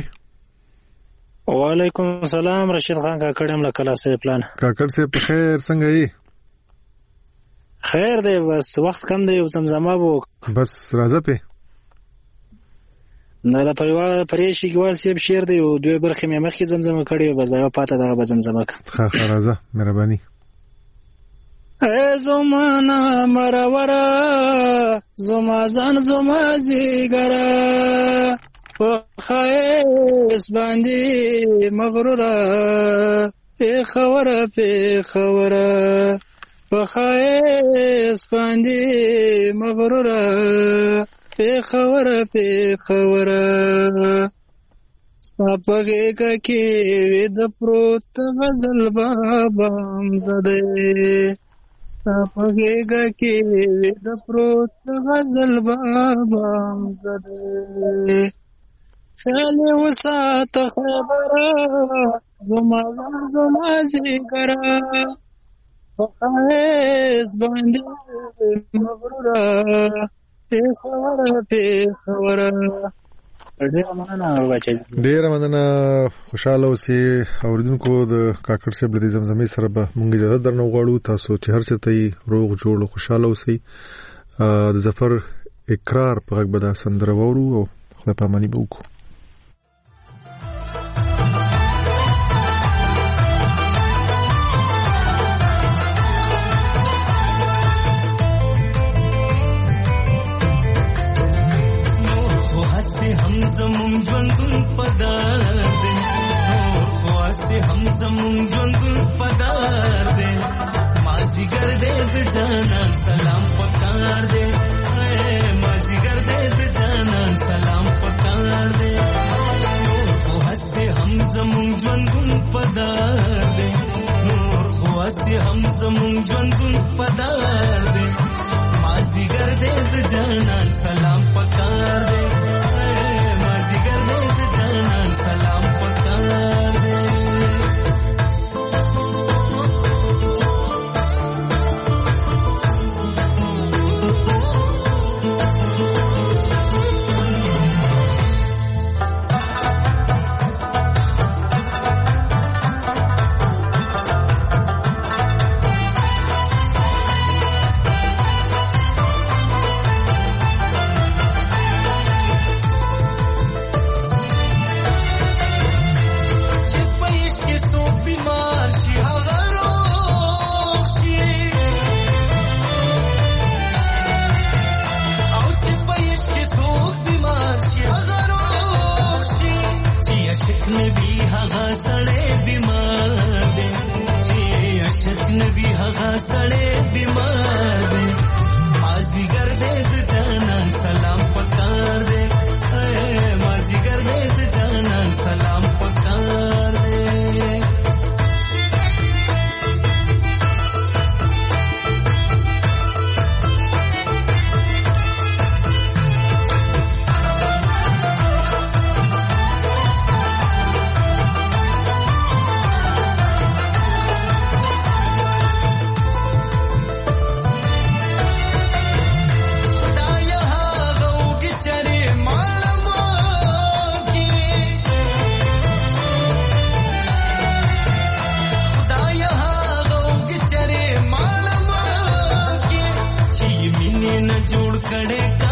وعلیکم السلام، رشید خان کاکړ هم لکلا سه پلان. کاکړ سه په خیر، څنګه یې؟ خیر دی، بس وخت کم دی، یو زمزمه وو بس راځه په نه د پریوار پریشي کېوال سیب شعر دی او دوی برخه مې مخکې زمزمه کړې، بس دا پاته دغه زمزمه ک ښه ښه راځه، مهرباني. ای زمانہ مرورا زما ځان زما زیګرا په خیس باندې مغرورا په خبره په خبره په خیس باندې مغرورا په خبره په خبره سپاپګه کې وید پروت غزل بابام زده سپاپګه کې وید پروت غزل بابام زده خیال وسات خبره زما زما زیګرا په خیس باندې مغروره پیښوره پیښوره. ډېره مننه بچی. ډېره مننه. خوشاله اوسئ اوریدونکو. د کاکړ صاحب له زمزمې سره به موږ اجازه درنه غواړو. تاسو چې هر چېرته یې روغ جوړ خوشاله اوسئ. د ظفر اقرار په غږ به دا سندره واورو او خدای پاماني به وکړو. زمون ژوندون پدار دې نور خواسته هم زمون ژوندون پدار دې مازیګر دې د جانان سلام پکار دې مازیګر دې د جانان سلام پکار دې نور خواسته هم زمون ژوندون پدار دې نور خواسته هم زمون ژوندون پدار دې مازیګر دې د جانان سلام پکار دې سلام پکار دے. जोड़ कड़े